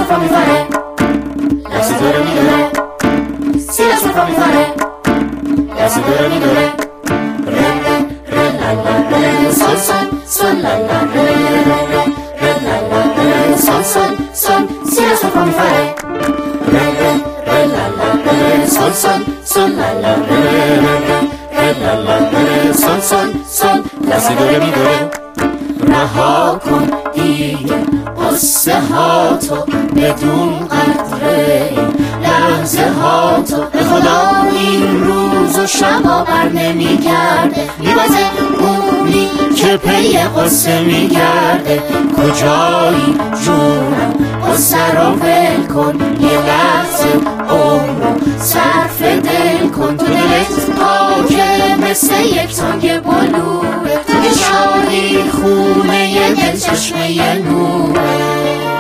sol fa mi fa re, la si do re mi do re, si la sol fa mi fa re, la si do re mi do re, re re la la re sol sol sol la la re re re la la re sol sol sol, si la sol fa mi fa re, re re la la re sol sol sol la la re re la la re sol sol sol, la si do re mi do re. رها کن دیگه قصه ها تو بدون قدره این لحظه ها تو، به خدا این روز و شبا بر نمی گرده، میبازه اونی که پی قصه می گرده. کجایی جونم قصه رو ول کن، یه لحظه عمرو صرف دل کن. تو دلت پاکه مثل یک تانگ بلوره، تو که شادی خونه یه دل چشمه نوره.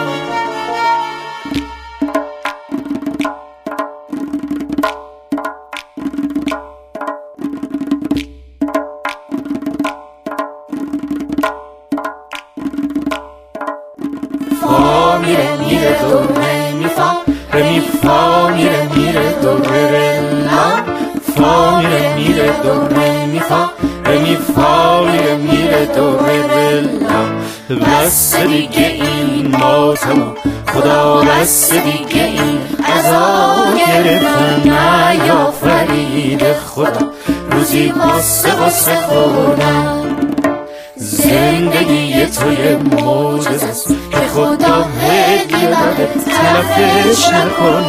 فا میره میره دو ره می فا ره می فا میره میره دو ره لا، فا میره میره دو ره می فا ره می فا میره میره دو ره لا. بس دیگه این ماتمو خدا، بس دیگه این عذاب گرفتم، نیافرید خدا روزی قصه خوردم. زندگی توی معجزه است که خدا هدیه داده، تلفش نکن،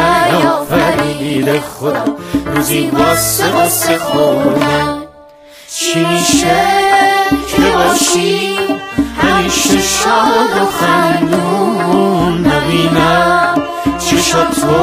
نیافرید خدا روزی قصه خوردم. چی میشه که باشی همیشه شاد و خندون، نبینم چشاتو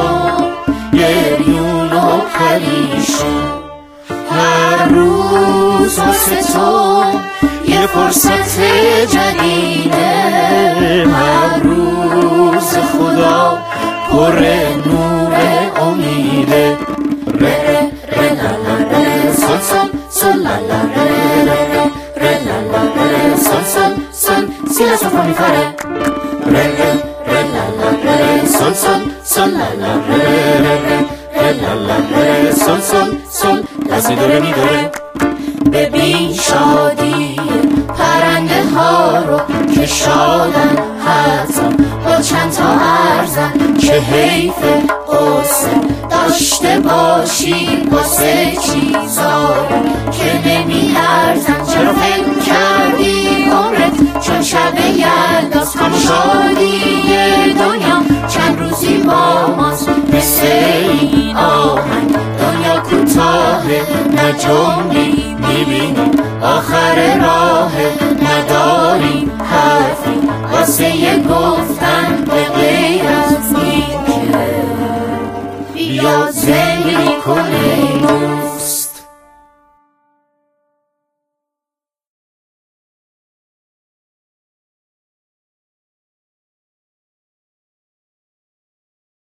گریون و پریشون، هر روز واسه تو یه فرصت جدیده، هر روز خدا پر نور امیده. ره ره لا لا ره سل سل سل لا لا ره ره ره لا لا ره سل سل سل، سی لا سل فا می فا ره ره ره لا لا ره سل سل سل لا لا ره ره لا لا ره سل سل سل، لا سی دو ره می دو ره. ببین شادی پرنده ها رو که شادن حتما با چند تا ارزن، که حیف قصه داشته باشی واسه چیزا که نمی ارزن. چرا فکر کردی عمرت چون شب یلداست، همون شادی دنیا چند روزی با ماست. مثل این آهنگ دنیا کوتاهه، نه جملی میبینی آخر راهه، نداری حرفی واسه یه گفتن به غیر از این که بیا زندگی کنه.